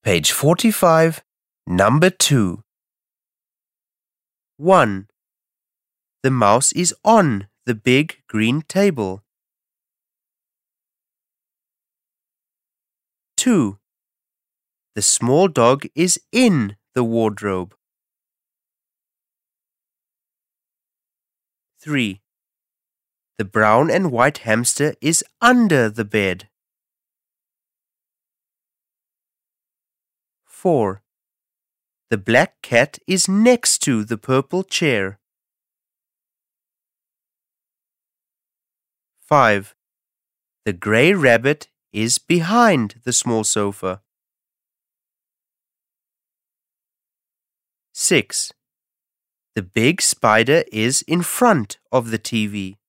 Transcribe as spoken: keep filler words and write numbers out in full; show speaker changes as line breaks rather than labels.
Page forty-five, number two. one. The mouse is on the big green table. two. The small dog is in the wardrobe. three. The brown and white hamster is under the bed. four. The black cat is next to the purple chair. five. The grey rabbit is behind the small sofa. six. The big spider is in front of the T V.